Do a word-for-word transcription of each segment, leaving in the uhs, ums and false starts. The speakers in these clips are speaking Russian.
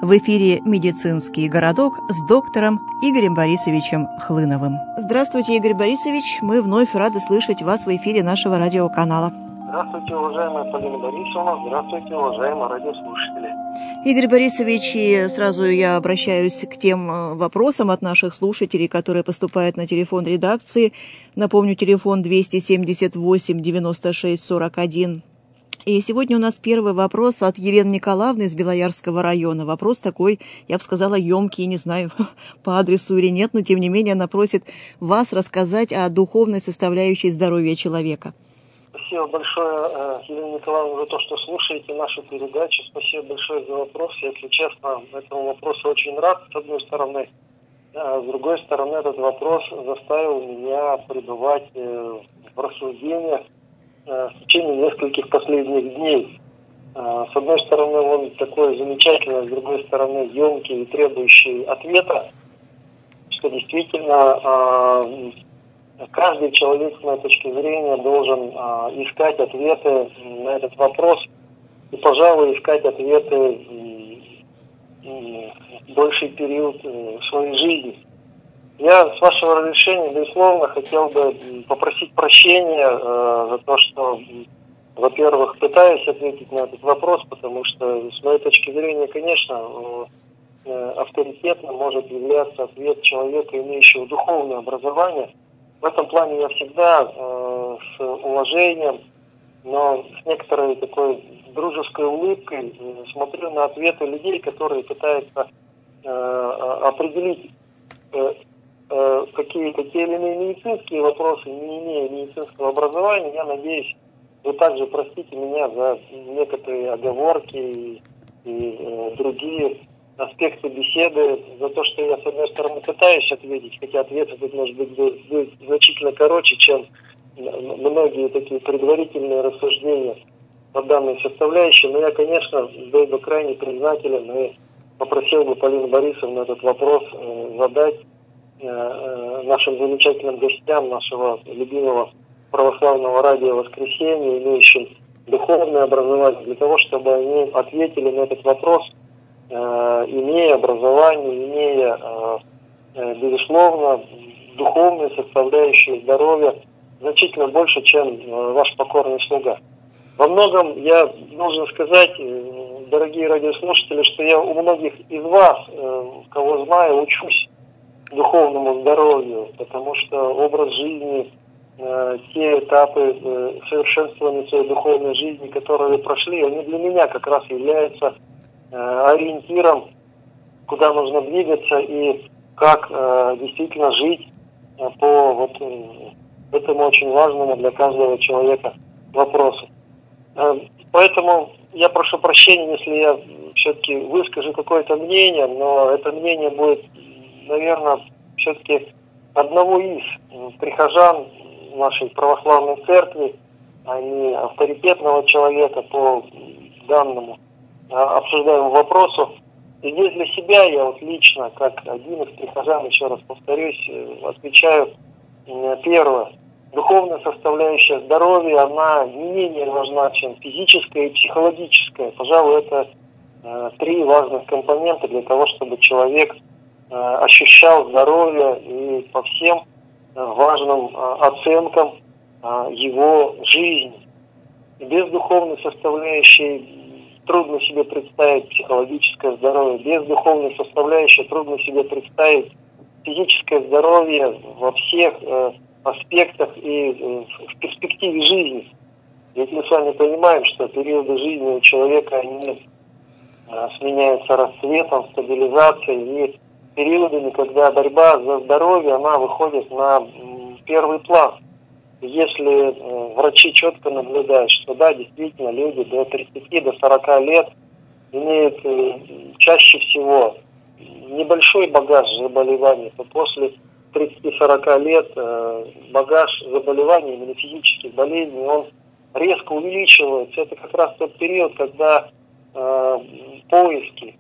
В эфире «Медицинский городок» с доктором Игорем Борисовичем Хлыновым. Здравствуйте, Игорь Борисович. Мы вновь рады слышать вас в эфире нашего радиоканала. Здравствуйте, уважаемая Полина Борисовна. Здравствуйте, уважаемые радиослушатели. Игорь Борисович, и сразу я обращаюсь к тем вопросам от наших слушателей, которые поступают на телефон редакции. Напомню, телефон двести семьдесят восемь девяносто шесть сорок один. И сегодня у нас первый вопрос от Елены Николаевны из Белоярского района. Вопрос такой, я бы сказала, емкий, не знаю, по адресу или нет, но тем не менее она просит вас рассказать о духовной составляющей здоровья человека. Спасибо большое, Елена Николаевна, за то, что слушаете нашу передачу. Спасибо большое за вопрос. Я, если честно, этому вопросу очень рад, с одной стороны. А с другой стороны, этот вопрос заставил меня пребывать в рассуждениях в течение нескольких последних дней. С одной стороны, он такой замечательный, с другой стороны, емкий и требующий ответа, что действительно каждый человек, с моей точки зрения, должен искать ответы на этот вопрос и, пожалуй, искать ответы больший период своей жизни. Я, с вашего разрешения, безусловно, хотел бы попросить прощения э, за то, что, во-первых, пытаюсь ответить на этот вопрос, потому что, с моей точки зрения, конечно, э, авторитетным может являться ответ человека, имеющего духовное образование. В этом плане я всегда э, с уважением, но с некоторой такой дружеской улыбкой э, смотрю на ответы людей, которые пытаются э, определить э, какие-то те или иные медицинские вопросы, не имея медицинского образования. Я надеюсь, вы также простите меня за некоторые оговорки и, и э, другие аспекты беседы, за то, что я, с одной стороны, пытаюсь ответить, хотя ответы тут, может быть, будут значительно короче, чем многие такие предварительные рассуждения по данной составляющей. Но я, конечно, был бы крайне признателен и попросил бы Полину Борисовну этот вопрос э, задать нашим замечательным гостям нашего любимого православного радио «Воскресенье», имеющим духовное образование, для того, чтобы они ответили на этот вопрос, имея образование, имея, безусловно, духовную составляющую здоровья значительно больше, чем ваш покорный слуга. Во многом я должен сказать, дорогие радиослушатели, что я у многих из вас, кого знаю, учусь духовному здоровью, потому что образ жизни, э, те этапы э, совершенствования своей духовной жизни, которые вы прошли, они для меня как раз являются э, ориентиром, куда нужно двигаться и как э, действительно жить э, по вот э, этому очень важному для каждого человека вопросу. Э, поэтому я прошу прощения, если я все-таки выскажу какое-то мнение, но это мнение будет, наверное, все-таки одного из прихожан нашей православной церкви, а не авторитетного человека по данному обсуждаемому вопросу. И здесь для себя я вот лично, как один из прихожан, еще раз повторюсь, отвечаю первое. Духовная составляющая здоровья, она не менее важна, чем физическая и психологическая. Пожалуй, это э, три важных компонента для того, чтобы человек ощущал здоровье и по всем важным оценкам его жизни. Без духовной составляющей трудно себе представить психологическое здоровье, без духовной составляющей трудно себе представить физическое здоровье во всех аспектах и в перспективе жизни. Ведь мы с вами понимаем, что периоды жизни у человека они сменяются расцветом, стабилизацией и периодами, когда борьба за здоровье, она выходит на первый план. Если э, врачи четко наблюдают, что да, действительно, люди до тридцати, до сорока лет имеют э, чаще всего небольшой багаж заболеваний, то после тридцати-сорока лет э, багаж заболеваний, именно физических болезней, он резко увеличивается. Это как раз тот период, когда э, поиски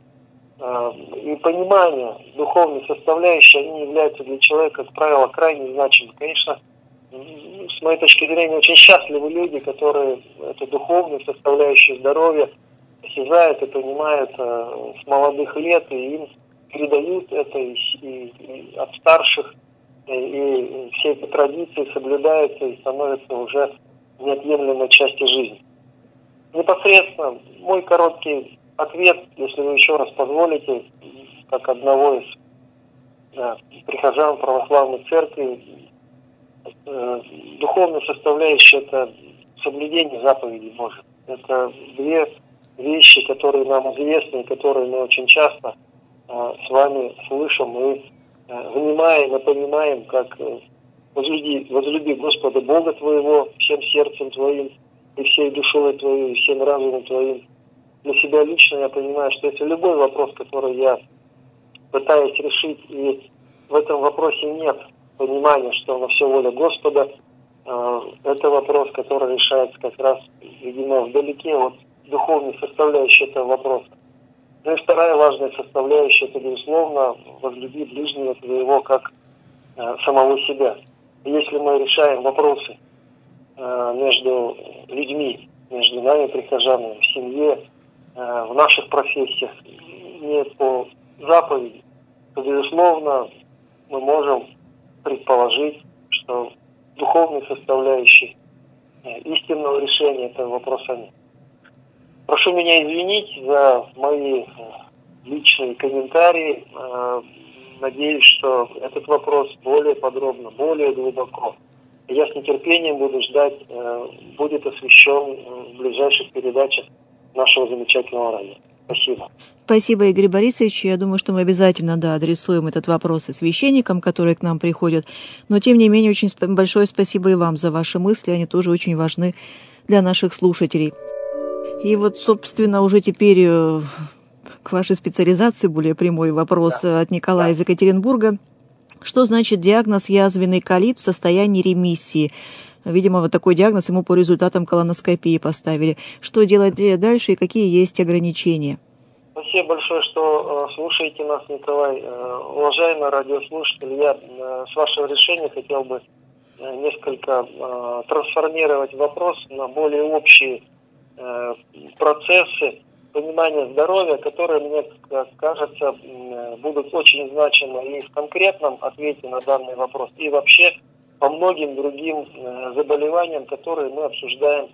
и понимание духовной составляющей, они являются для человека, как правило, крайне значимы. Конечно, с моей точки зрения, очень счастливы люди, которые эту духовную составляющую здоровья осязают и понимают э, с молодых лет, и им передают это и, и, и от старших, и, и все эти традиции соблюдаются и становятся уже неотъемлемой частью жизни. Непосредственно мой короткий ответ, если вы еще раз позволите, как одного из да, прихожан православной церкви, э, духовная составляющая – это соблюдение заповедей Божьих. Это две вещи, которые нам известны, которые мы очень часто э, с вами слышим и э, внимаем и понимаем, как э, возлюби, возлюби Господа Бога твоего всем сердцем твоим, и всей душой твоей, и всем разумом твоим. Для себя лично я понимаю, что если любой вопрос, который я пытаюсь решить, и в этом вопросе нет понимания, что на все воля Господа, э, это вопрос, который решается как раз, видимо, вдалеке от духовной составляющей этого вопроса. Ну и вторая важная составляющая, это, безусловно, возлюби ближнего твоего как э, самого себя. И если мы решаем вопросы э, между людьми, между нами, прихожанами, в семье, э, в наших профессиях, не по заповеди, то, безусловно, мы можем предположить, что духовной составляющей э, истинного решения этого вопроса нет. Прошу меня извинить за мои личные комментарии. Надеюсь, что этот вопрос более подробно, более глубоко. Я с нетерпением буду ждать, будет освещен в ближайших передачах нашего замечательного радио. Спасибо. Спасибо, Игорь Борисович. Я думаю, что мы обязательно, да, адресуем этот вопрос и священникам, которые к нам приходят. Но, тем не менее, очень большое спасибо и вам за ваши мысли. Они тоже очень важны для наших слушателей. И вот, собственно, уже теперь к вашей специализации более прямой вопрос да. от Николая да. из Екатеринбурга. Что значит диагноз язвенный колит в состоянии ремиссии? Видимо, вот такой диагноз ему по результатам колоноскопии поставили. Что делать дальше и какие есть ограничения? Спасибо большое, что э, слушаете нас, Николай. Э, уважаемые радиослушатели, я э, с вашего решения хотел бы э, несколько э, трансформировать вопрос на более общие процессы понимания здоровья, которые, мне кажется, будут очень значимы и в конкретном ответе на данный вопрос, и вообще по многим другим заболеваниям, которые мы обсуждаем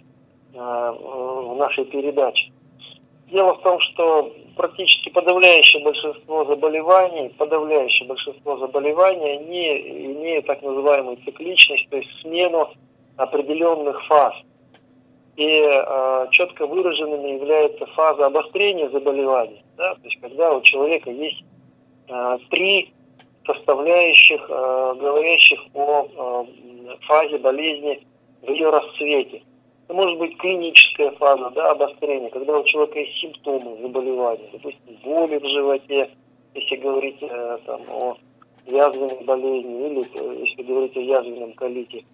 в нашей передаче. Дело в том, что практически подавляющее большинство заболеваний, подавляющее большинство заболеваний, они имеют так называемую цикличность, то есть смену определенных фаз. И э, четко выраженными является фаза обострения заболевания. Да? То есть когда у человека есть э, три составляющих, э, говорящих о э, фазе болезни в ее расцвете. Это может быть клиническая фаза, да, обострения, когда у человека есть симптомы заболевания, допустим, боли в животе, если говорить э, там, о язвенной болезни, или э, если говорить о язвенном колите.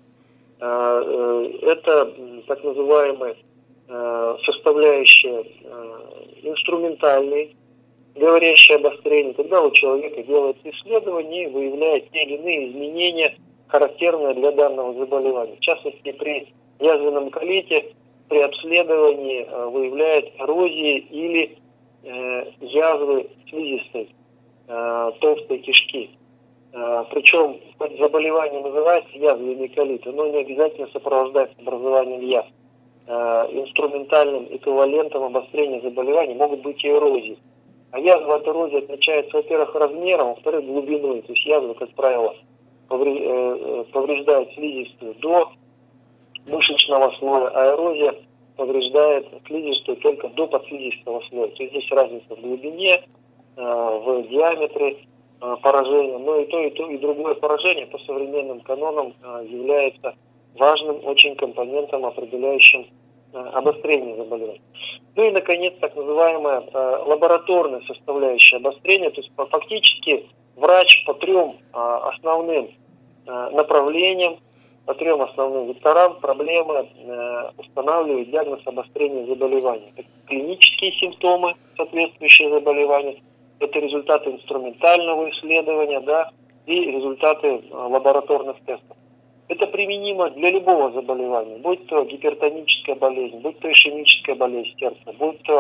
Это так называемые составляющие инструментальные, говорящие обострения, когда у человека делается исследование и выявляет те или иные изменения, характерные для данного заболевания. В частности, при язвенном колите при обследовании выявляет эрозии или язвы слизистой толстой кишки. Причем заболевание называется язвенный колит, но не обязательно сопровождается образованием язв. Инструментальным эквивалентом обострения заболеваний могут быть и эрозии. А язва от эрозии отличается, во-первых, размером, во-вторых, глубиной. То есть язва, как правило, повреждает слизистую до мышечного слоя, а эрозия повреждает слизистую только до подслизистого слоя. То есть здесь разница в глубине, в диаметре поражения, но и то, и то, и другое поражение по современным канонам является важным очень компонентом, определяющим обострение заболевания. Ну и, наконец, так называемая лабораторная составляющая обострения, то есть фактически врач по трем основным направлениям, по трем основным векторам проблемы устанавливает диагноз обострения заболевания. Это клинические симптомы, соответствующие заболеванию, это результаты инструментального исследования, да, и результаты лабораторных тестов. Это применимо для любого заболевания, будь то гипертоническая болезнь, будь то ишемическая болезнь сердца, будь то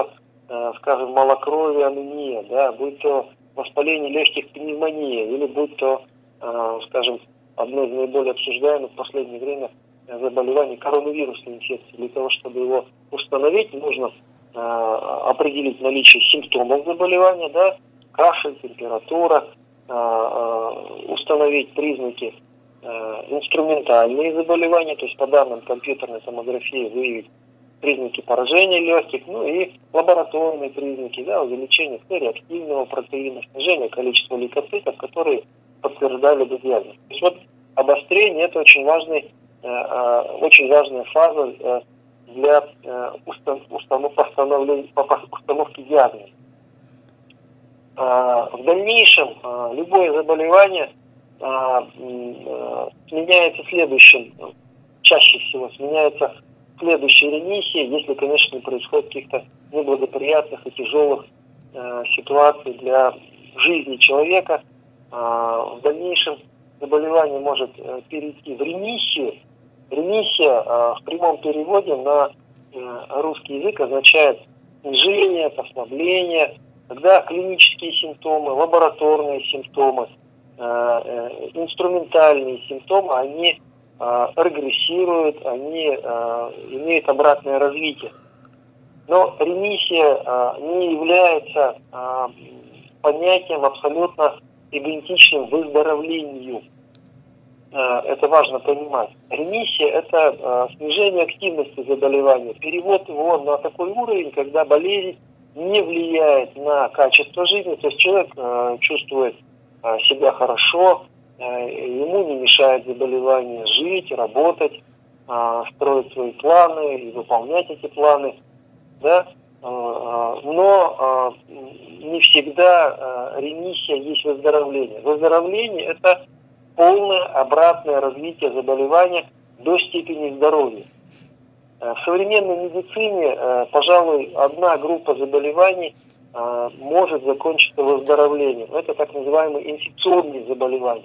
скажем, малокровие, анемия, да, будь то воспаление легких, пневмония, или будь то, скажем, одно из наиболее обсуждаемых в последнее время заболеваний коронавирусной инфекции. Для того, чтобы его установить, нужно определить наличие симптомов заболевания, да, кашель, температура, установить признаки инструментальные заболевания, то есть по данным компьютерной томографии выявить признаки поражения легких, ну и лабораторные признаки, да, увеличение C-реактивного протеина, снижение количества лейкоцитов, которые подтверждали бы диагноз. То есть вот обострение – это очень важный, э, э, очень важная фаза э, для э, устан, установ, установки диагноза. Э, в дальнейшем э, любое заболевание э, э, сменяется следующим, чаще всего сменяется следующей ремиссии, если, конечно, не происходит каких-то неблагоприятных и тяжелых э, ситуаций для жизни человека. Э, в дальнейшем заболевание может э, перейти в ремиссию. Ремиссия э, в прямом переводе на э, русский язык означает снижение, послабление, когда клинические симптомы, лабораторные симптомы, э, э, инструментальные симптомы, они регрессируют, они э, имеют обратное развитие. Но ремиссия э, не является э, понятием абсолютно идентичным выздоровлению. Э, это важно понимать. Ремиссия – это э, снижение активности заболевания, перевод его на такой уровень, когда болезнь не влияет на качество жизни, то есть человек э, чувствует э, себя хорошо, ему не мешает заболевание жить, работать, строить свои планы и выполнять эти планы, да? Но не всегда ремиссия есть выздоровление. Выздоровление – это полное обратное развитие заболевания до степени здоровья. В современной медицине, пожалуй, одна группа заболеваний может закончиться выздоровлением. Это так называемые инфекционные заболевания.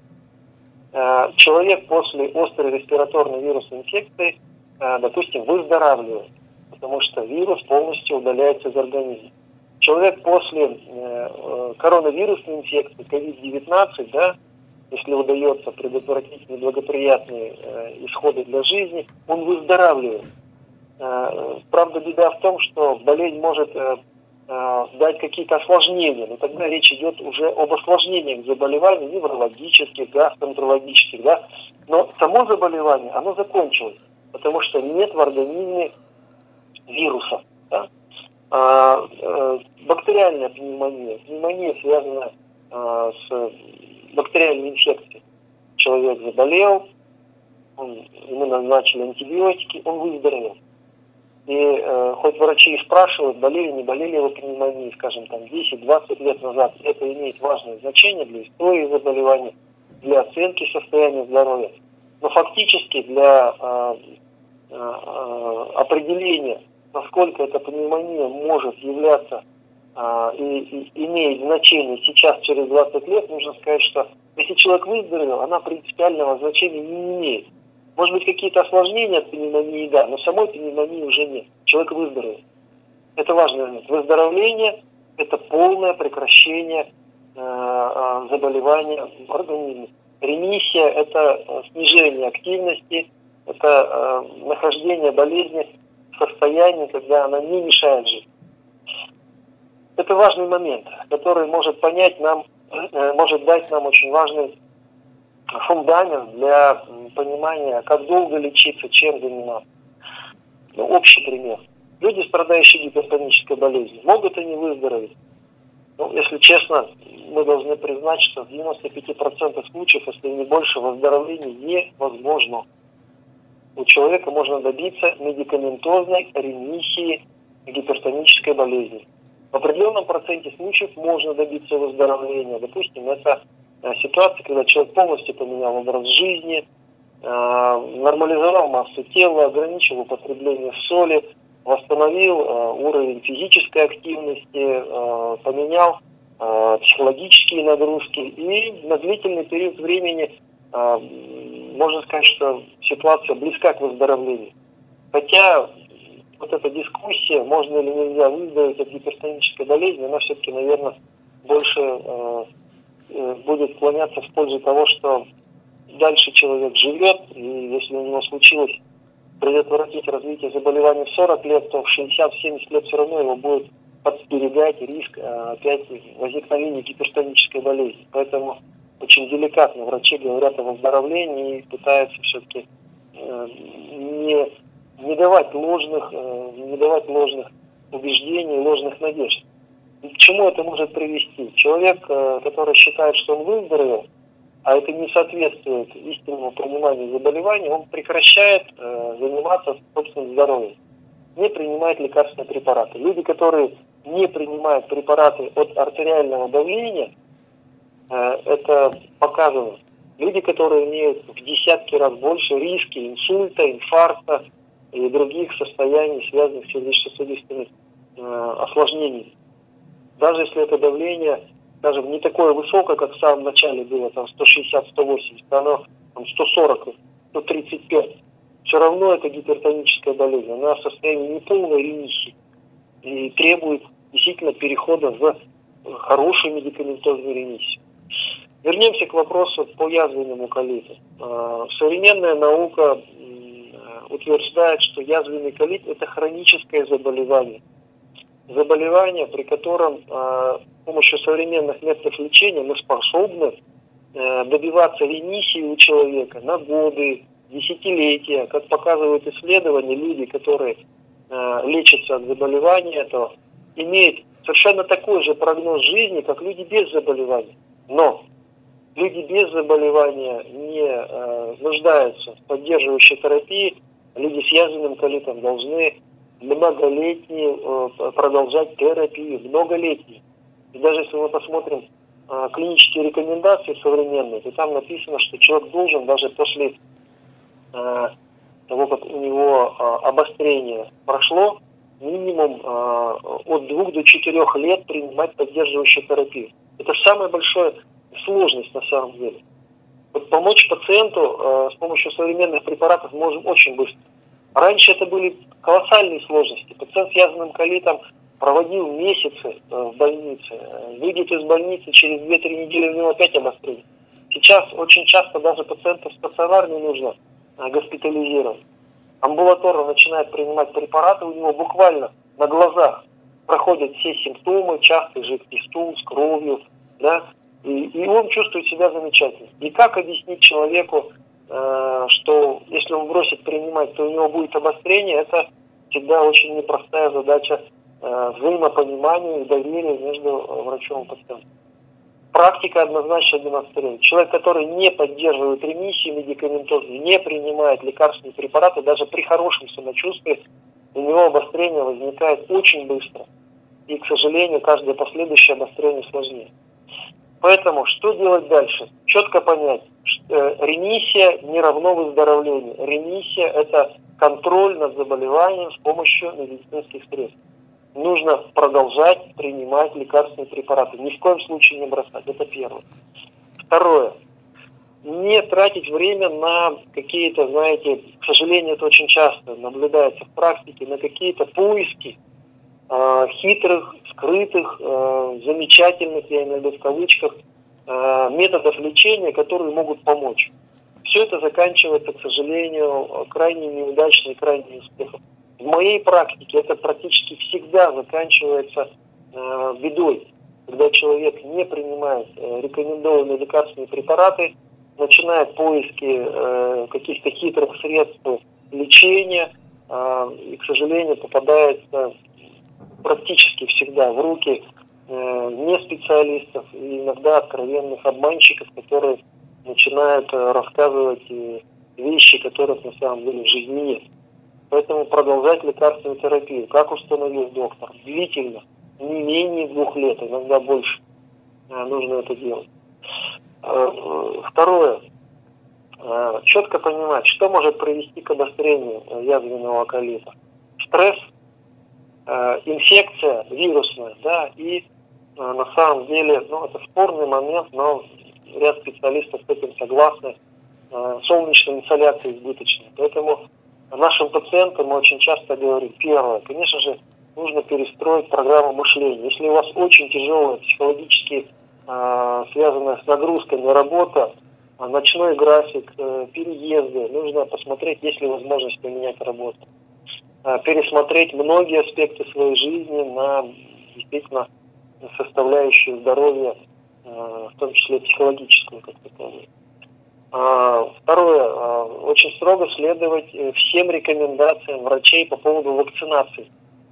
Человек после острой респираторной вирусной инфекции, допустим, выздоравливает, потому что вирус полностью удаляется из организма. Человек после коронавирусной инфекции, ковид девятнадцать, да, если удается предотвратить неблагоприятные исходы для жизни, он выздоравливает. Правда, беда в том, что болезнь может дать какие-то осложнения, но тогда речь идет уже об осложнениях заболеваний неврологических, гастроэнтерологических, да, но само заболевание, оно закончилось, потому что нет в организме вируса. Да? А, а, бактериальная пневмония. Пневмония связана а, с бактериальной инфекцией. Человек заболел, он, ему назначили антибиотики, он выздоровел. И э, хоть врачи и спрашивают, болели, не болели его пневмонией, скажем, там десять-двадцать лет назад, это имеет важное значение для истории заболевания, для оценки состояния здоровья. Но фактически для э, э, определения, насколько эта пневмония может являться э, и, и имеет значение сейчас, через двадцать лет, нужно сказать, что если человек выздоровел, она принципиального значения не имеет. Может быть, какие-то осложнения от пневмонии, да, но самой пневмонии уже нет. Человек выздоровел. Это важный момент. Выздоровление – это полное прекращение э, э, заболевания в организме. Ремиссия – это снижение активности, это э, нахождение болезни в состоянии, когда она не мешает жить. Это важный момент, который может понять нам, э, может дать нам очень важный фундамент для понимания, как долго лечиться, чем заниматься. Ну, общий пример. Люди, страдающие гипертонической болезнью, могут они выздороветь? Ну, если честно, мы должны признать, что в девяноста пяти процентах случаев, если не больше, выздоровление невозможно. У человека можно добиться медикаментозной ремиссии гипертонической болезни. В определенном проценте случаев можно добиться выздоровления. Допустим, это ситуация, когда человек полностью поменял образ жизни, нормализовал массу тела, ограничил употребление соли, восстановил уровень физической активности, поменял психологические нагрузки, и на длительный период времени можно сказать, что ситуация близка к выздоровлению. Хотя вот эта дискуссия, можно или нельзя выздороветь от гипертонической болезни, она все-таки, наверное, больше э, э, будет склоняться в пользу того, что дальше человек живет, и если у него случилось предотвратить развитие заболеваний в сорок лет, то в шестьдесят-семьдесят лет все равно его будет подстерегать риск э, опять возникновения гипертонической болезни. Поэтому очень деликатно врачи говорят о выздоровлении и пытаются все-таки э, не, не давать ложных, э, не давать ложных убеждений, ложных надежд. И к чему это может привести? Человек, э, который считает, что он выздоровел, а это не соответствует истинному пониманию заболевания, он прекращает э, заниматься собственным здоровьем, не принимает лекарственные препараты. Люди, которые не принимают препараты от артериального давления, э, это показано. Люди, которые имеют в десятки раз больше риски инсульта, инфаркта и других состояний, связанных с сердечно-сосудистыми э, осложнениями. Даже если это давление, скажем, не такое высокое, как в самом начале было, там сто шестьдесят - сто восемьдесят, оно там сто сорок - сто тридцать пять, все равно это гипертоническая болезнь. Она в состоянии неполной ремиссии и требует действительно перехода в хорошую медикаментозную ремиссию. Вернемся к вопросу по язвенному колиту. Современная наука утверждает, что язвенный колит – это хроническое заболевание. Заболевание, при котором с помощью современных методов лечения мы способны добиваться ремиссии у человека на годы, десятилетия. Как показывают исследования, люди, которые лечатся от заболевания этого, имеют совершенно такой же прогноз жизни, как люди без заболевания. Но люди без заболевания не э, нуждаются в поддерживающей терапии. Люди с язвенным колитом должны многолетние э, продолжать терапию, многолетние. И даже если мы посмотрим э, клинические рекомендации современные, то там написано, что человек должен даже после э, того, как у него э, обострение прошло, минимум э, от двух до четырех лет принимать поддерживающую терапию. Это самая большая сложность на самом деле. Вот помочь пациенту э, с помощью современных препаратов можем очень быстро. Раньше это были колоссальные сложности. Пациент с язвенным колитом проводил месяцы э, в больнице. Выйдет из больницы, через две-три недели у него опять обострение. Сейчас очень часто даже пациентов стационар не нужно э, госпитализировать. Амбулаторно начинает принимать препараты, у него буквально на глазах проходят все симптомы, частый жидкий стул с кровью, да, и, и он чувствует себя замечательно. И как объяснить человеку, э, что если он бросит принимать, то у него будет обострение, это всегда очень непростая задача э, взаимопонимания и доверия между врачом и пациентом. Практика однозначно демонстрирует. Человек, который не поддерживает ремиссию медикаментозную, не принимает лекарственные препараты, даже при хорошем самочувствии, у него обострение возникает очень быстро. И, к сожалению, каждое последующее обострение сложнее. Поэтому что делать дальше? Четко понять, что ремиссия не равно выздоровлению. Ремиссия – это контроль над заболеванием с помощью медицинских средств. Нужно продолжать принимать лекарственные препараты. Ни в коем случае не бросать. Это первое. Второе. Не тратить время на какие-то, знаете, к сожалению, это очень часто наблюдается в практике, на какие-то поиски э, хитрых, скрытых, э, замечательных, я имею в виду в кавычках, э, методов лечения, которые могут помочь. Все это заканчивается, к сожалению, крайне неудачно и крайне неуспехом. В моей практике это практически всегда заканчивается э, бедой, когда человек не принимает э, рекомендованные лекарственные препараты, начинает поиски э, каких-то хитрых средств лечения э, и, к сожалению, попадается практически всегда в руки э, не специалистов и иногда откровенных обманщиков, которые начинают э, рассказывать э, вещи, которых на самом деле в жизни нет. Поэтому продолжать лекарственную терапию, как установил доктор, длительно, не менее двух лет, иногда больше, нужно это делать. Второе. Четко понимать, что может привести к обострению язвенного колита. Стресс, инфекция вирусная, да, и на самом деле, ну, это спорный момент, но ряд специалистов с этим согласны, солнечная инсоляция избыточная. Поэтому нашим пациентам мы очень часто говорим, первое, конечно же, нужно перестроить программу мышления. Если у вас очень тяжелая психологически э, связанная с нагрузками работа, ночной график, э, переезды, нужно посмотреть, есть ли возможность поменять работу. Э, пересмотреть многие аспекты своей жизни на действительно составляющую здоровья, э, в том числе психологическую, как таковую. Э, второе, э, очень строго следовать всем рекомендациям врачей по поводу вакцинации.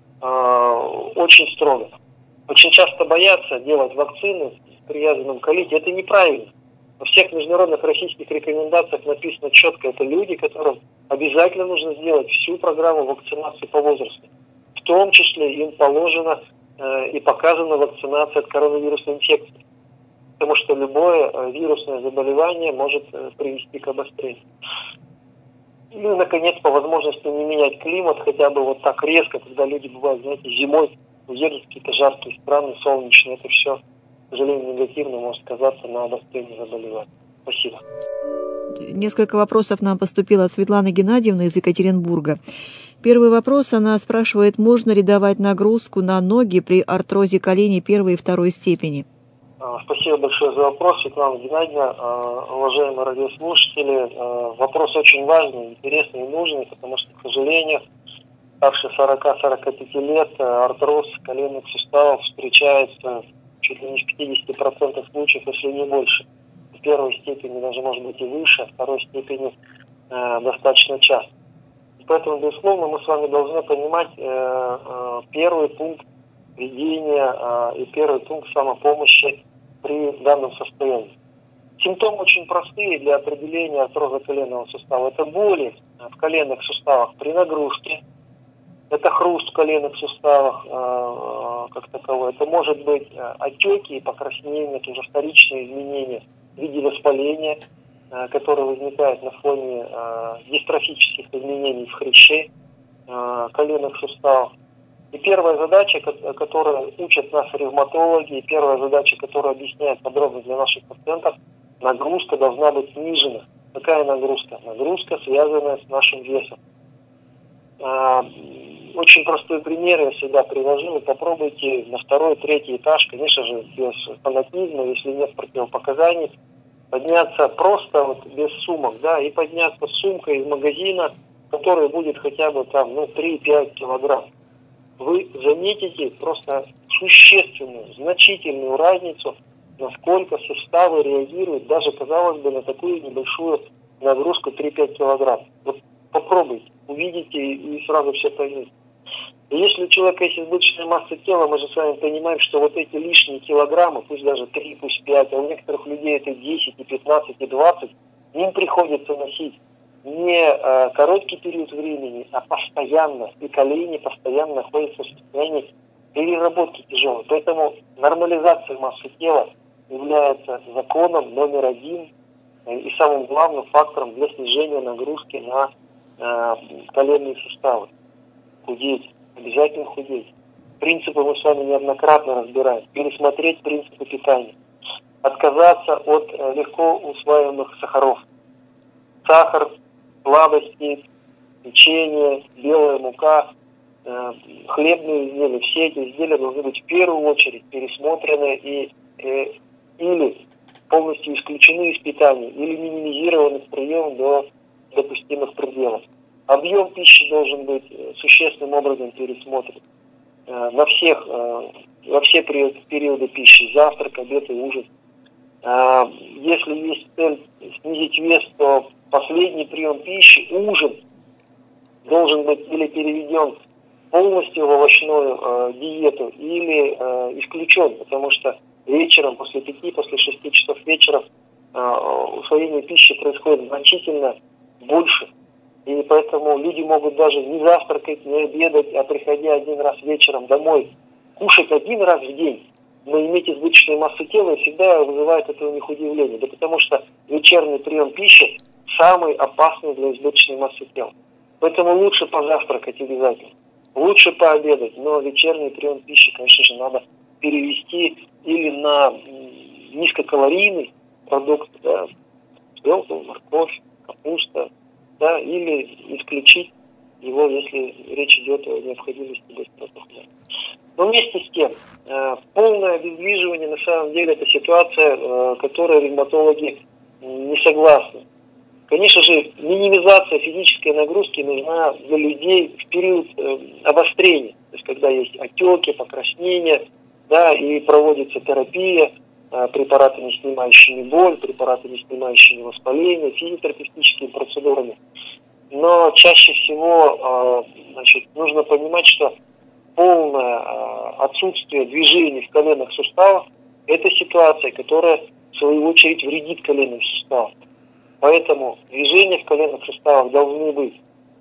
Очень строго. Очень часто боятся делать вакцины с привязанным к колите. Это неправильно. Во всех международных российских рекомендациях написано четко, это люди, которым обязательно нужно сделать всю программу вакцинации по возрасту. В том числе им положена э, и показана вакцинация от коронавирусной инфекции. Потому что любое э, вирусное заболевание может э, привести к обострению. Ну и, наконец, по возможности не менять климат, хотя бы вот так резко, когда люди бывают, знаете, зимой уедут в какие-то жаркие страны, солнечные. Это все, к сожалению, негативно может сказаться на обострении заболеваний. Спасибо. Несколько вопросов нам поступило от Светланы Геннадьевны из Екатеринбурга. Первый вопрос, она спрашивает, можно ли давать нагрузку на ноги при артрозе коленей первой и второй степени? Спасибо большое за вопрос, Светлана Геннадьевна. Уважаемые радиослушатели, вопрос очень важный, интересный и нужный, потому что, к сожалению, старше сорока-сорока пяти лет артроз коленных суставов встречается чуть ли не в пятидесяти процентах случаев, если не больше. В первой степени даже может быть и выше, а в второй степени э, достаточно часто. Поэтому, безусловно, мы с вами должны понимать э, э, первый пункт ведения э, и первый пункт самопомощи при данном состоянии. Симптомы очень простые для определения артроза коленного сустава. Это боли в коленных суставах при нагрузке, это хруст в коленных суставах э, как таковой. Это может быть отеки и покраснения, тоже вторичные изменения в виде воспаления, э, которое возникает на фоне э, дистрофических изменений в хряще э, коленных суставов. И первая задача, которую учат нас ревматологи, и первая задача, которую объясняют подробно для наших пациентов, нагрузка должна быть снижена. Какая нагрузка? Нагрузка, связанная с нашим весом. Очень простой пример я всегда привожу. Вы попробуйте на второй, третий этаж, конечно же, без фанатизма, если нет противопоказаний, подняться просто вот без сумок, да, и подняться с сумкой из магазина, которая будет хотя бы там, ну, три-пять килограмм. Вы заметите просто существенную, значительную разницу, насколько суставы реагируют, даже, казалось бы, на такую небольшую нагрузку три-пять килограмм. Вот попробуйте, увидите и сразу все поймете. И если у человека есть избыточная масса тела, мы же с вами понимаем, что вот эти лишние килограммы, пусть даже три, пусть пять, а у некоторых людей это десять, и пятнадцать, и двадцать, им приходится носить не э, короткий период времени, а постоянно, и колени постоянно находятся в состоянии переработки тяжелой. Поэтому нормализация массы тела является законом номер один э, и самым главным фактором для снижения нагрузки на э, коленные суставы. Худеть, обязательно худеть. Принципы мы с вами неоднократно разбираем. Пересмотреть принципы питания. Отказаться от э, легко усваиваемых сахаров. Сахар, сладости, печенье, белая мука, э, хлебные изделия. Все эти изделия должны быть в первую очередь пересмотрены и э, или полностью исключены из питания, или минимизированы в прием до допустимых пределов. Объем пищи должен быть существенным образом пересмотрен э, на всех, э, во все периоды, периоды пищи, завтрак, обед и ужин. Э, если есть цель снизить вес, то последний прием пищи, ужин, должен быть или переведен полностью в овощную э, диету, или э, исключен, потому что вечером, после пяти, после шести часов вечера э, усвоение пищи происходит значительно больше. И поэтому люди могут даже не завтракать, не обедать, а приходя один раз вечером домой, кушать один раз в день, но иметь избыточную массу тела, всегда вызывает это у них удивление. Да потому что вечерний прием пищи самый опасный для избыточной массы тела. Поэтому лучше позавтракать обязательно, лучше пообедать, но вечерний прием пищи, конечно же, надо перевести или на низкокалорийный продукт, да, свекла, морковь, капуста, да, или исключить его, если речь идет о необходимости быстрого ухаживания. Но вместе с тем, э, полное обездвиживание на самом деле это ситуация, э, которой ревматологи не согласны. Конечно же, минимизация физической нагрузки нужна для людей в период э, обострения, то есть когда есть отеки, покраснения, да, и проводится терапия э, препаратами, снимающими боль, препаратами, снимающими воспаление, физиотерапевтическими процедурами. Но чаще всего э, значит, нужно понимать, что полное э, отсутствие движений в коленных суставах – это ситуация, которая в свою очередь вредит коленным суставам. Поэтому движения в коленных суставах должны быть.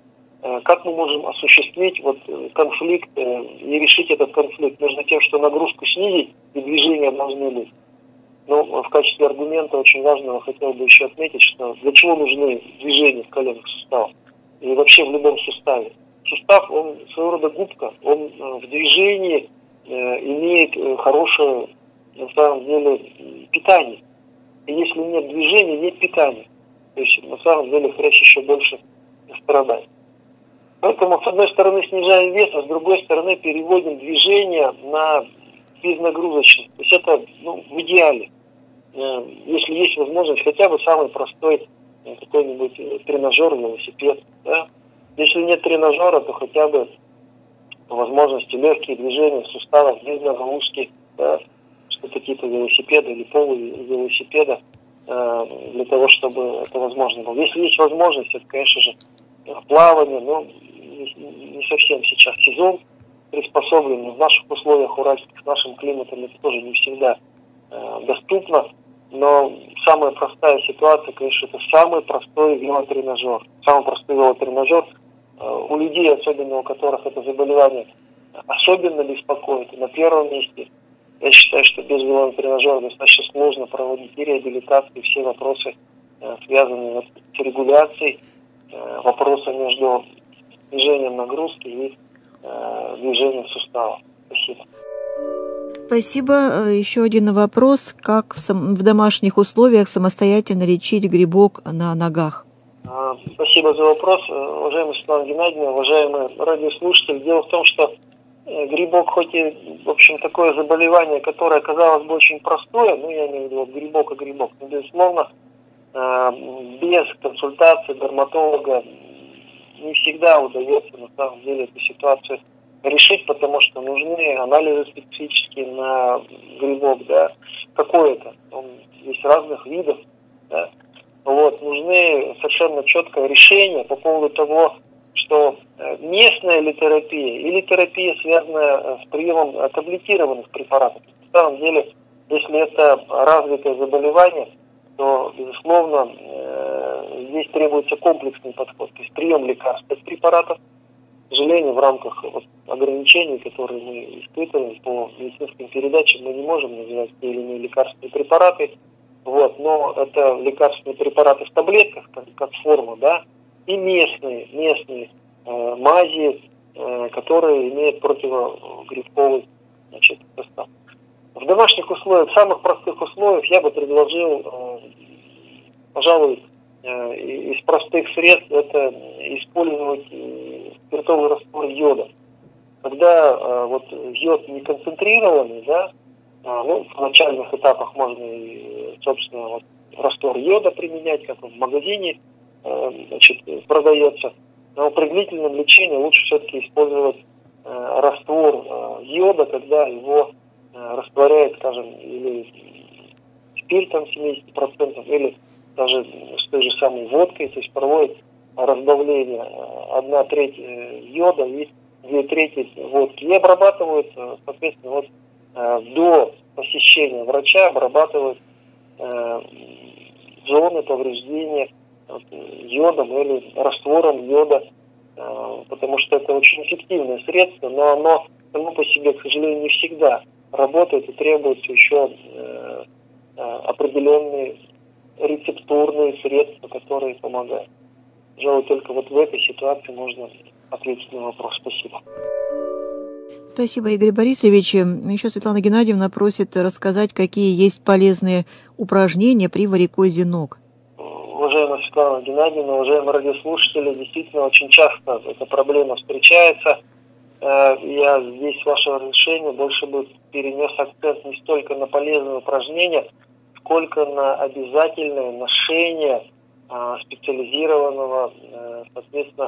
Как мы можем осуществить вот конфликт и решить этот конфликт? Нужно тем, что нагрузку снизить, и движения должны быть. Но в качестве аргумента очень важного хотел бы еще отметить, что для чего нужны движения в коленных суставах и вообще в любом суставе. Сустав, он своего рода губка, он в движении имеет хорошее, на самом деле, питание. И если нет движения, нет питания. То есть, на самом деле, хрящ еще больше страдает. Поэтому, с одной стороны, снижаем вес, а с другой стороны, переводим движение на безнагрузочность. То есть, это ну, в идеале. Если есть возможность, хотя бы самый простой какой-нибудь тренажер, велосипед. Да? Если нет тренажера, то хотя бы по возможности легкие движения в суставах без нагрузки, да? Что-то типа велосипеда или полувелосипеда, для того, чтобы это возможно было. Если есть возможность, это, конечно же, плавание, но не совсем сейчас сезон приспособлен. В наших условиях уральских, с нашим климатом это тоже не всегда э, доступно. Но самая простая ситуация, конечно, это самый простой велотренажер. Самый простой велотренажер э, у людей, особенно у которых это заболевание особенно беспокоит. И на первом месте я считаю, что без велотренажера достаточно сложно проводить и реабилитацию, и все вопросы, э, связанные вот с регуляцией, э, вопросы между движением нагрузки и э, движением сустава. Спасибо. Спасибо. Еще один вопрос. Как в, сам... в домашних условиях самостоятельно лечить грибок на ногах? Э, спасибо за вопрос. Уважаемая Светлана Геннадьевна, уважаемые радиослушатели, дело в том, что грибок, хоть и, в общем, такое заболевание, которое, казалось бы, очень простое, ну, я имею в виду вот, грибок и грибок, но, безусловно, э, без консультации дерматолога не всегда удается, на самом деле, эту ситуацию решить, потому что нужны анализы специфические на грибок, да, какой это, он есть разных видов, да, вот, нужны совершенно четкое решение по поводу того, что местная ли терапия или терапия, связанная с приемом таблетированных препаратов. На самом деле, если это развитое заболевание, то, безусловно, здесь требуется комплексный подход. То есть прием лекарственных препаратов, к сожалению, в рамках вот, ограничений, которые мы испытываем по медицинским передачам, мы не можем называть те или иные лекарственные препараты. Вот, но это лекарственные препараты в таблетках, как, как форма, да, и местные, местные э, мази, э, которые имеют противогрибковый, значит, состав. В домашних условиях, в самых простых условиях я бы предложил, э, пожалуй, э, из простых средств это использовать э, спиртовый раствор йода. Когда э, вот йод не концентрированный, да, э, ну, в начальных этапах можно и, собственно, вот, раствор йода применять, как в магазине, значит, продается. Но при длительном лечении лучше все-таки использовать э, раствор э, йода, когда его э, растворяет, скажем, или спиртом семьдесят процентов, или даже с той же самой водкой, то есть проводит разбавление одна треть йода и две трети водки. И обрабатывают, соответственно, вот э, до посещения врача обрабатывают э, зоны повреждения йодом или раствором йода, потому что это очень эффективное средство, но оно само по себе, к сожалению, не всегда работает и требуется еще определенные рецептурные средства, которые помогают. Пожалуй, только вот в этой ситуации можно ответить на вопрос. Спасибо. Спасибо, Игорь Борисович. Еще Светлана Геннадьевна просит рассказать, какие есть полезные упражнения при варикозе ног. Уважаемая уважаемая Светлана Геннадьевна, уважаемые радиослушатели, действительно очень часто эта проблема встречается. Я здесь с вашего разрешения больше бы перенес акцент не столько на полезные упражнения, сколько на обязательное ношение специализированного, соответственно,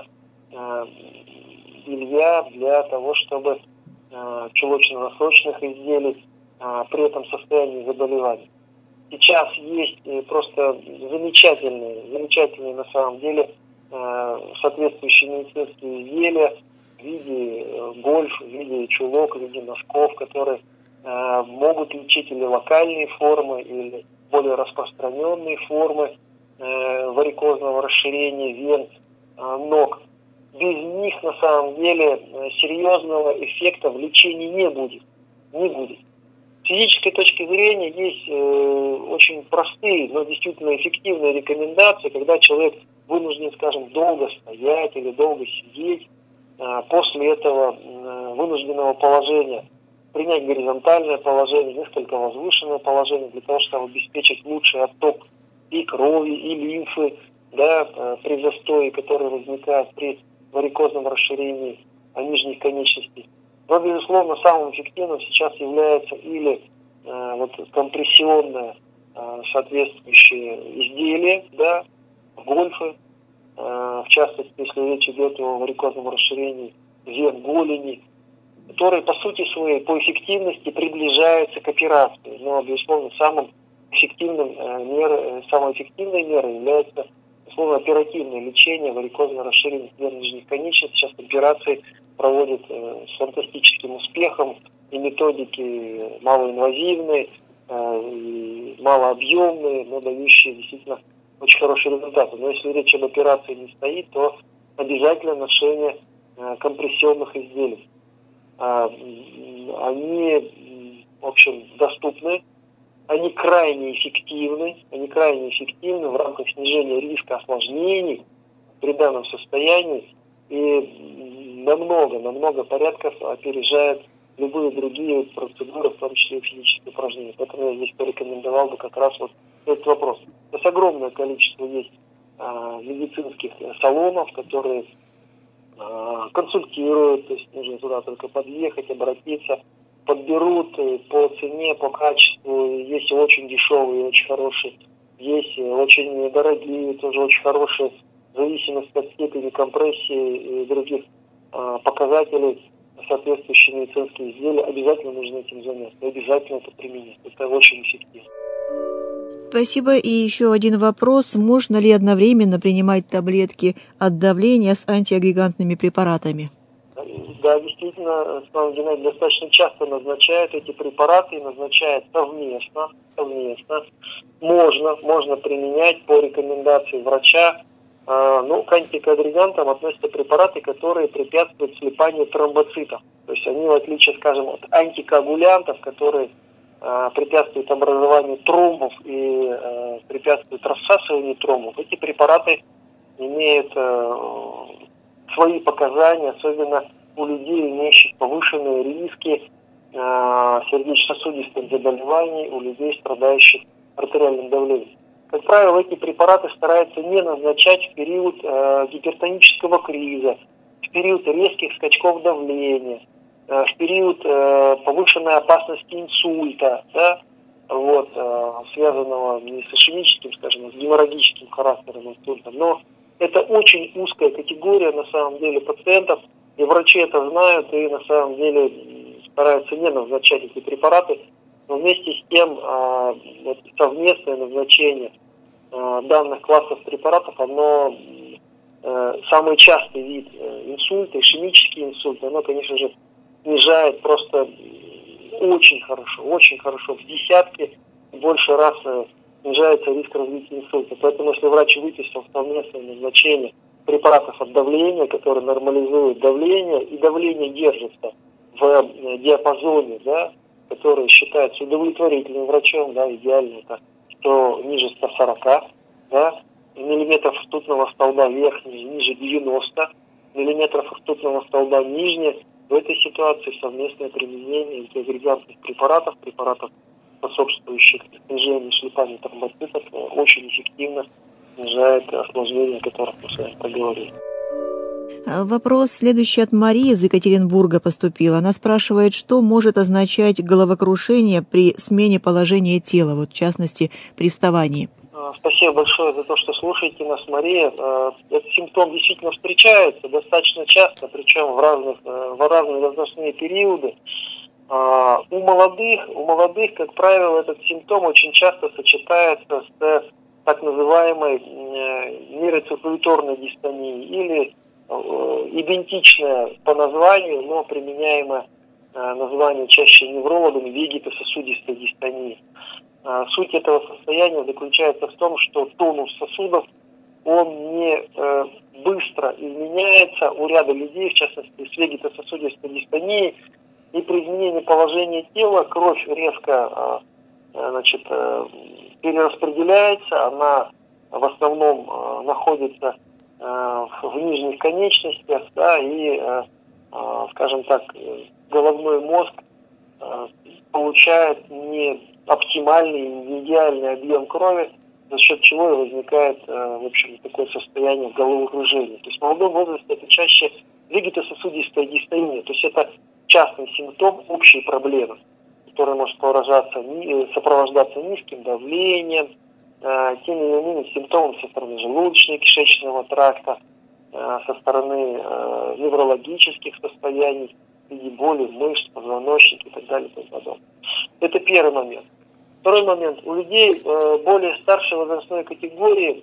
белья для того, чтобы чулочно-носочных изделий при этом состоянии заболевания. Сейчас есть просто замечательные, замечательные на самом деле соответствующие медицинские изделия в виде гольф, в виде чулок, в виде носков, которые могут лечить или локальные формы, или более распространенные формы варикозного расширения вен ног. Без них на самом деле серьезного эффекта в лечении не будет. Не будет. С физической точки зрения есть э, очень простые, но действительно эффективные рекомендации, когда человек вынужден, скажем, долго стоять или долго сидеть, э, после этого э, вынужденного положения принять горизонтальное положение, несколько возвышенное положение для того, чтобы обеспечить лучший отток и крови, и лимфы, да, э, при застое, который возникает при варикозном расширении нижних конечностей. Но, безусловно, самым эффективным сейчас является или э, вот, компрессионное э, соответствующее изделие, да, гольфы, э, в частности, если речь идет о варикозном расширении вен голени, которые, по сути своей, по эффективности приближаются к операции. Но, безусловно, самым эффективным, э, мер, самой эффективной мерой является, безусловно, оперативное лечение варикозного расширения вен нижних конечностей. Сейчас операции проводят э, с фантастическим успехом, и методики малоинвазивные, э, и малообъемные, но дающие действительно очень хорошие результаты. Но если речь об операции не стоит, то обязательно ношение э, компрессионных изделий. Э, они, в общем, доступны, они крайне эффективны, они крайне эффективны в рамках снижения риска осложнений при данном состоянии и намного, намного порядков опережает любые другие процедуры, в том числе и физические упражнения. Поэтому я здесь порекомендовал бы как раз вот этот вопрос. То есть огромное количество есть а, медицинских салонов, которые а, консультируют, то есть нужно туда только подъехать, обратиться, подберут по цене, по качеству. Есть очень дешевые, очень хорошие, есть очень дорогие, тоже очень хорошие, в зависимости от степени компрессии и других а, показателей, соответствующие медицинские изделия. Обязательно нужно этим заняться, обязательно это применять. Это очень эффективно. Спасибо. И еще один вопрос. Можно ли одновременно принимать таблетки от давления с антиагрегантными препаратами? Да, действительно, Светлана Геннадьевна достаточно часто назначают эти препараты и назначают совместно, совместно. Можно, можно применять по рекомендации врача. Ну, к антикоагрегантам относятся препараты, которые препятствуют слипанию тромбоцитов. То есть они, в отличие, скажем, от антикоагулянтов, которые э, препятствуют образованию тромбов и э, препятствуют рассасыванию тромбов, эти препараты имеют э, свои показания, особенно у людей, имеющих повышенные риски э, сердечно-сосудистых заболеваний, у людей, страдающих артериальным давлением. Как правило, эти препараты стараются не назначать в период э, гипертонического криза, в период резких скачков давления, э, в период э, повышенной опасности инсульта, да, вот, э, связанного не с ишемическим, скажем, а с геморрагическим характером инсульта. Но это очень узкая категория, на самом деле, пациентов, и врачи это знают, и на самом деле стараются не назначать эти препараты. Но вместе с тем э, вот, совместное назначение э, данных классов препаратов, оно э, самый частый вид э, инсульта, ишемический инсульт, оно, конечно же, снижает просто очень хорошо, очень хорошо, в десятки, больше раз э, снижается риск развития инсульта. Поэтому если врач выписал совместное назначение препаратов от давления, которые нормализуют давление, и давление держится в э, диапазоне, да, который считается удовлетворительным врачом, да, идеально это что ниже ста сорока, да, миллиметров ртутного столба верхний, ниже девяноста миллиметров ртутного столба нижний. В этой ситуации совместное применение антиагрегантных препаратов, препаратов, способствующих снижению слипания тромбоцитов, очень эффективно снижает осложнения, о которых мы с вами проговорили. Вопрос следующий от Марии из Екатеринбурга поступил. Она спрашивает, что может означать головокружение при смене положения тела, вот в частности при вставании. Спасибо большое за то, что слушаете нас, Мария. Этот симптом действительно встречается достаточно часто, причем в разных, в разные возрастные периоды. У молодых, у молодых, как правило, этот симптом очень часто сочетается с так называемой нейроциркуляторной дистонией или идентичное по названию, но применяемое название чаще неврологами вегетососудистой дистонии. Суть этого состояния заключается в том, что тонус сосудов, он не быстро изменяется у ряда людей, в частности с вегетососудистой дистонией, и при изменении положения тела кровь резко значит, перераспределяется, она в основном находится в нижних конечностях, да, и, скажем так, головной мозг получает не оптимальный, не идеальный объем крови, за счет чего и возникает, в общем, такое состояние головокружения. То есть в молодом возрасте это чаще вегетососудистая дистония, то есть это частный симптом общей проблемы, которая может выражаться, сопровождаться низким давлением, теми или иными симптомами со стороны желудочно-кишечного тракта, со стороны неврологических состояний, в виде боли, мышц, позвоночника и так далее и тому подобное. Это первый момент. Второй момент. У людей более старшей возрастной категории,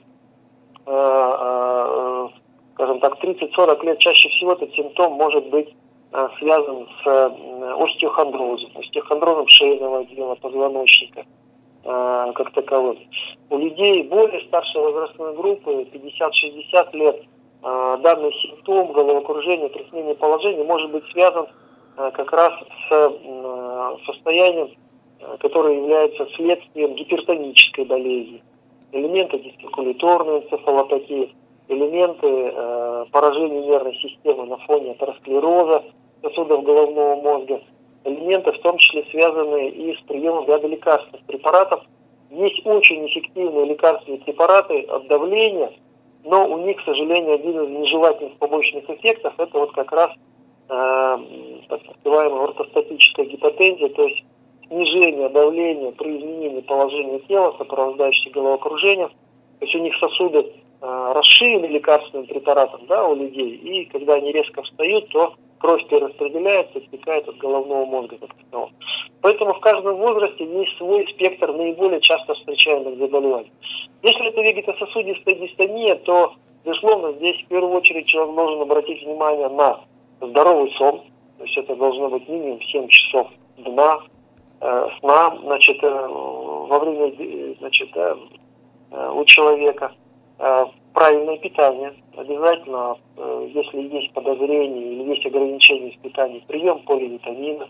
скажем так, тридцать-сорок лет, чаще всего этот симптом может быть связан с остеохондрозом, остеохондрозом шейного отдела позвоночника как таковым. У людей более старшей возрастной группы, пятьдесят-шестьдесят лет, данный симптом головокружения при смене положения может быть связан как раз с состоянием, которое является следствием гипертонической болезни. Элементы дисциркуляторной энцефалопатии, элементы э, поражения нервной системы на фоне атеросклероза сосудов головного мозга, элементы, в том числе связанные и с приемом ряда лекарственных препаратов. Есть очень эффективные лекарственные препараты от давления, но у них, к сожалению, один из нежелательных побочных эффектов – это вот как раз э, так называемая ортостатическая гипотензия, то есть снижение давления при изменении положения тела, сопровождающее головокружением. То есть у них сосуды э, расширены лекарственным препаратом, да, у людей, и когда они резко встают, то кровь перераспределяется и стекает от головного мозга. Как такового. Поэтому в каждом возрасте есть свой спектр наиболее часто встречаемых заболеваний. Если это вегетососудистая дистония, то, безусловно, здесь в первую очередь человек должен обратить внимание на здоровый сон, то есть это должно быть минимум семь часов дна, э, сна, значит, э, во время, значит, э, у человека, э, правильное питание, обязательно, э, если есть подозрение или есть ограничения в питании, прием поливитаминов,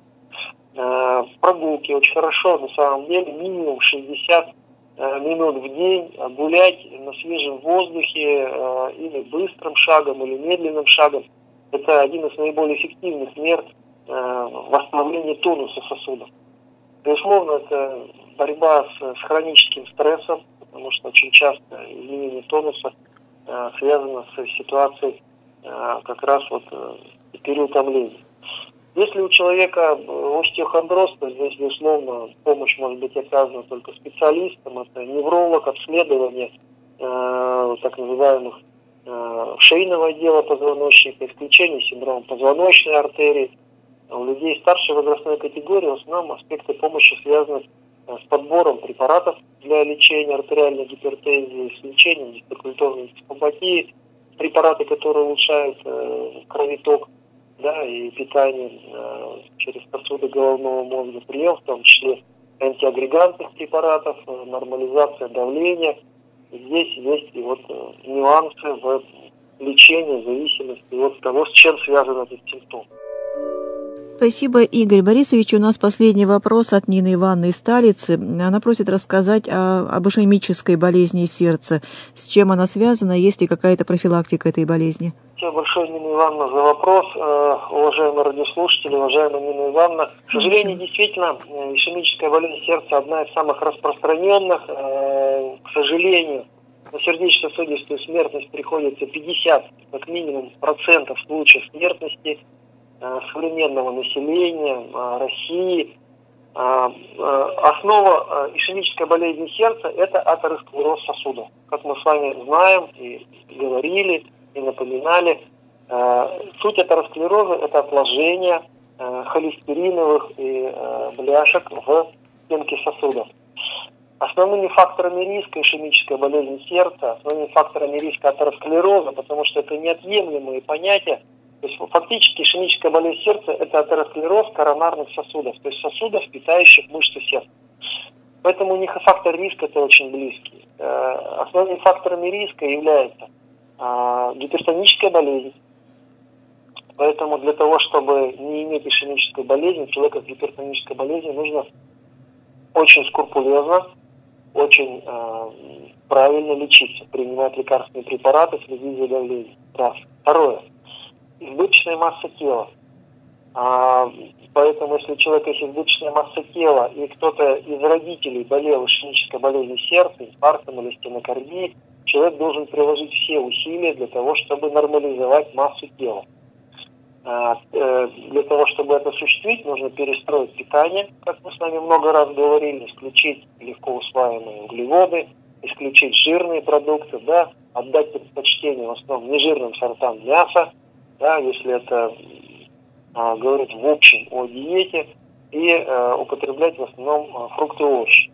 э, прогулки, очень хорошо, на самом деле, минимум шестьдесят минут в день гулять на свежем воздухе э, или быстрым шагом, или медленным шагом. Это один из наиболее эффективных мер э, восстановления тонуса сосудов. Безусловно, это борьба с, с хроническим стрессом, потому что очень часто изменение тонуса э, связано с ситуацией э, как раз вот э, переутомления. Если у человека остеохондроз, то здесь, безусловно, помощь может быть оказана только специалистам. Это невролог, обследование э, так называемых э, шейного отдела позвоночника, исключение синдрома позвоночной артерии. У людей старшей возрастной категории в основном аспекты помощи связаны с подбором препаратов для лечения артериальной гипертензии, с лечением дисциркуляторной энцефалопатии, препараты, которые улучшают э, кровоток, да, и питание э, через сосуды головного мозга, прием, в том числе антиагрегантных препаратов, э, нормализация давления. Здесь есть и вот э, нюансы в лечении в зависимости от того, с чем связан этот симптом. Спасибо, Игорь Борисович. У нас последний вопрос от Нины Ивановны из Талицы. Она просит рассказать о, об ишемической болезни сердца. С чем она связана, есть ли какая-то профилактика этой болезни? Спасибо большое, Нина Ивановна, за вопрос. Уважаемые радиослушатели, уважаемая Нина Ивановна, к сожалению, действительно, ишемическая болезнь сердца одна из самых распространенных. К сожалению, на сердечно-сосудистую смертность приходится пятьдесят, как минимум, процентов случаев смертности э, современного населения э, России. Э, э, основа э, ишемической болезни сердца – это атеросклероз сосудов. Как мы с вами знаем и говорили, и напоминали, э, суть атеросклероза – это отложение э, холестериновых и э, бляшек в стенке сосудов. Основными факторами риска ишемической болезни сердца, основными факторами риска атеросклероза, потому что это неотъемлемые понятия, то есть фактически ишемическая болезнь сердца – это атеросклероз коронарных сосудов, то есть сосудов, питающих мышцы сердца. Поэтому у них и фактор риска это очень близкий. Основными факторами риска является гипертоническая болезнь. Поэтому для того, чтобы не иметь ишемической болезни, человека с гипертонической болезнью нужно очень скрупулезно, очень э, правильно лечиться, принимать лекарственные препараты, следить за давлением. Раз. Второе. Избыточная масса тела. А, поэтому, если у человека есть избыточная масса тела, и кто-то из родителей болел ишемической болезнью сердца, инфарктом или стенокардией, человек должен приложить все усилия для того, чтобы нормализовать массу тела. Для того, чтобы это осуществить, нужно перестроить питание, как мы с вами много раз говорили, исключить легко усваиваемые углеводы, исключить жирные продукты, да, отдать предпочтение в основном нежирным сортам мяса, да, если это а, говорить в общем о диете, и а, употреблять в основном а, фрукты и овощи.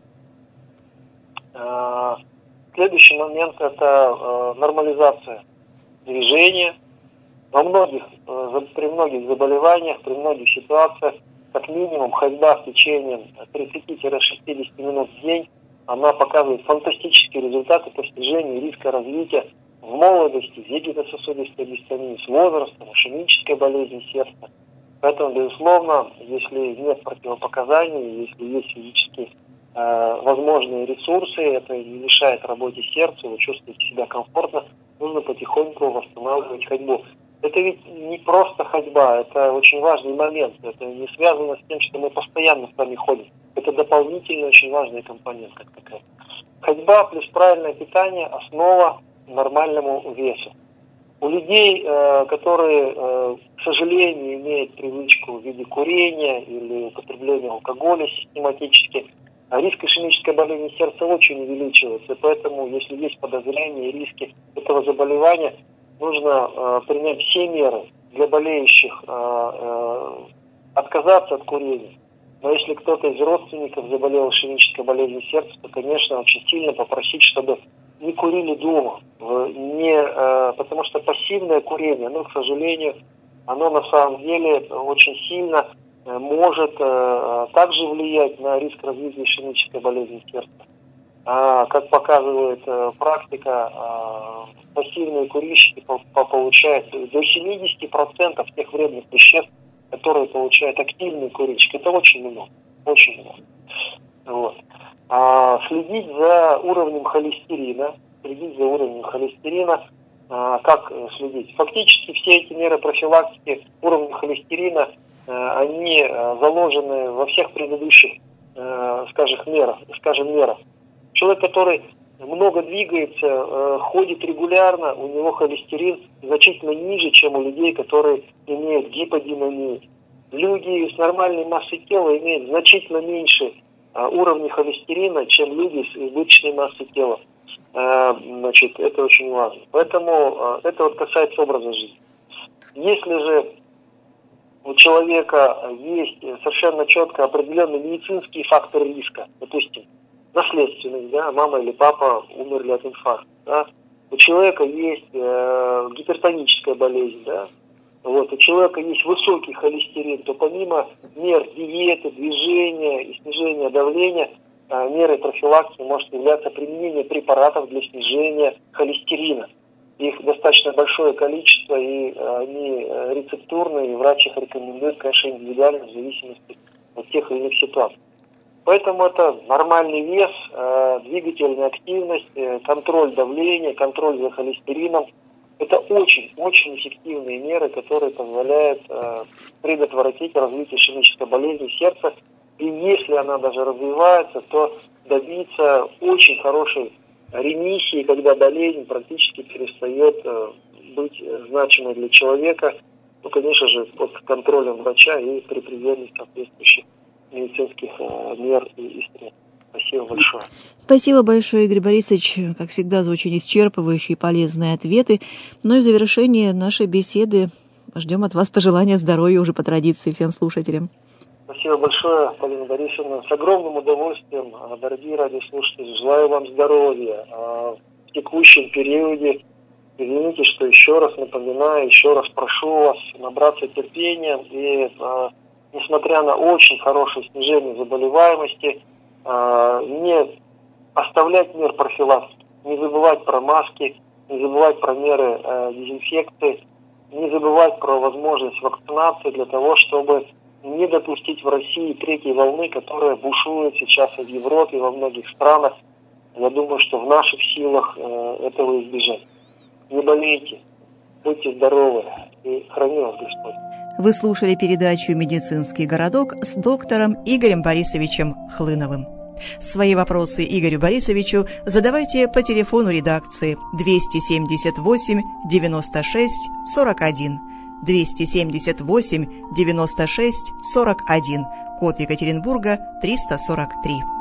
А, следующий момент – это а, нормализация движения. Во многих, при многих заболеваниях, при многих ситуациях, как минимум ходьба в течение тридцати-шестидесяти минут в день, она показывает фантастические результаты по снижению риска развития в молодости, вегетососудистой дистонии, с возрастом, ишемической болезни сердца. Поэтому, безусловно, если нет противопоказаний, если есть физические э, возможные ресурсы, это не мешает работе сердца, вы чувствуете себя комфортно, нужно потихоньку восстанавливать ходьбу. Это ведь не просто ходьба, это очень важный момент. Это не связано с тем, что мы постоянно с вами ходим. Это дополнительный очень важный компонент, как такая. Ходьба плюс правильное питание – основа нормальному весу. У людей, которые, к сожалению, имеют привычку в виде курения или употребления алкоголя систематически, риск ишемической болезни сердца очень увеличивается. Поэтому, если есть подозрения и риски этого заболевания, нужно э, принять все меры для болеющих, э, э, отказаться от курения. Но если кто-то из родственников заболел ишемической болезнью сердца, то, конечно, очень сильно попросить, чтобы не курили дома. Не, э, потому что пассивное курение, ну, к сожалению, оно на самом деле очень сильно э, может э, также влиять на риск развития ишемической болезни сердца. А, как показывает э, практика, э, пассивные курильщики по- по- получают до семидесяти процентов тех вредных веществ, которые получают активные курильщики. Это очень много. Очень много. Вот. А, следить за уровнем холестерина. Следить за уровнем холестерина. А, как следить? Фактически все эти меры профилактики уровня холестерина, а, они а, заложены во всех предыдущих, а, скажем, мерах, скажем, мерах. Человек, который много двигается, э, ходит регулярно, у него холестерин значительно ниже, чем у людей, которые имеют гиподинамию. Люди с нормальной массой тела имеют значительно меньше э, уровня холестерина, чем люди с избыточной массой тела. Э, значит, это очень важно. Поэтому э, это вот касается образа жизни. Если же у человека есть совершенно четко определенные медицинские факторы риска, допустим, наследственность, да, мама или папа умерли от инфаркта, да. У человека есть э, гипертоническая болезнь, да, вот, у человека есть высокий холестерин, то помимо мер диеты, движения и снижения давления, э, мерой профилактики может являться применение препаратов для снижения холестерина. Их достаточно большое количество, и э, они э, рецептурные, и врач их рекомендует, конечно, индивидуально, в зависимости от тех или иных ситуаций. Поэтому это нормальный вес, э, двигательная активность, э, контроль давления, контроль за холестерином. Это очень-очень эффективные меры, которые позволяют э, предотвратить развитие ишемической болезни сердца. И если она даже развивается, то добиться очень хорошей ремиссии, когда болезнь практически перестает быть значимой для человека, ну, конечно же, под контролем врача и при приеме соответствующих медицинских мер и средств. Спасибо большое. Спасибо большое, Игорь Борисович. Как всегда, за очень исчерпывающие и полезные ответы. Ну и в завершение нашей беседы ждем от вас пожелания здоровья уже по традиции всем слушателям. Спасибо большое, Полина Борисовна. С огромным удовольствием, дорогие радиослушатели, желаю вам здоровья в текущем периоде. Извините, что еще раз напоминаю, еще раз прошу вас набраться терпения и, несмотря на очень хорошее снижение заболеваемости, не оставлять мер профилактики, не забывать про маски, не забывать про меры э, дезинфекции, не забывать про возможность вакцинации для того, чтобы не допустить в России третьей волны, которая бушует сейчас в Европе и во многих странах. Я думаю, что в наших силах э, этого избежать. Не болейте, будьте здоровы и храни вас Господь. Вы слушали передачу «Медицинский городок» с доктором Игорем Борисовичем Хлыновым. Свои вопросы Игорю Борисовичу задавайте по телефону редакции двести семьдесят восемь девяносто шесть сорок один, двести семьдесят восемь девяносто шесть сорок один, код Екатеринбурга триста сорок три.